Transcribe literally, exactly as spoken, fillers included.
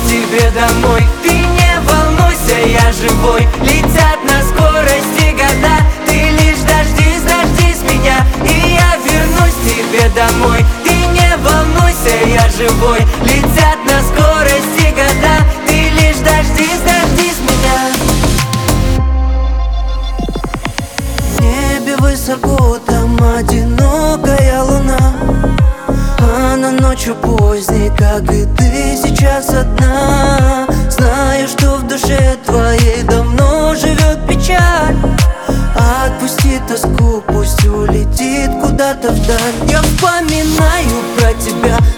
тебе домой. Ты не волнуйся, я живой. Летят на скорости года, ты лишь дождись, дождись меня, и я вернусь к тебе домой. Ты не волнуйся, я живой. Летят на скорости года, ты лишь дождись, дождись меня. В небе высоко, там одинокая луна. Она ночью поздней, как и ты сейчас одна. Знаю, что в душе твоей давно живет печаль. Отпусти тоску, пусть улетит куда-то вдаль. Я вспоминаю про тебя,